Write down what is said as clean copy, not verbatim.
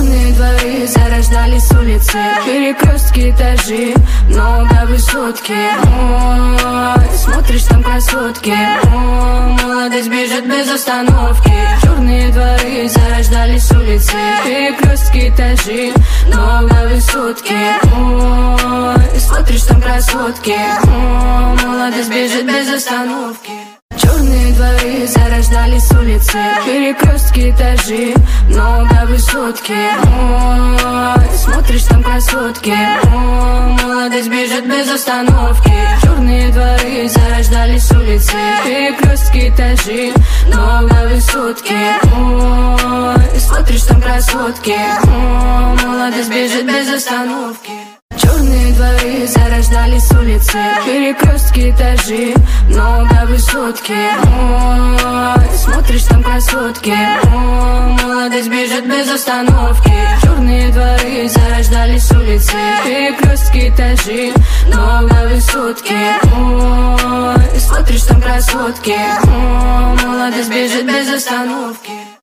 Черные дворы зарождались с улицы, перекрестки, этажи, много высотки. Ой, смотришь, там красотки. Ой, молодость бежит без остановки. Черные дворы зарождались с улицы, перекрестки, этажи, много высотки. Ой, смотришь, там красотки. Ой, молодость бежит без остановки. Черные дворы зарождались с улицы, перекрестки, этажи, много высотки. Ой, смотришь, там красотки. Ой, молодость бежит без остановки. Черные дворы зарождались с улицы, перекрестки, этажи, много высотки. Ой, смотришь, там красотки. Ой, молодость бежит без остановки. Черные дворы зарождались с улицы, перекрестки, этажи, много высотки. Ой, смотришь, там красотки. Ой, молодость бежит без остановки. Черные дворы зарождались с улицы, перекрестки, этажи, много высотки. Ой, смотришь, там красотки. Ой, молодость бежит без остановки.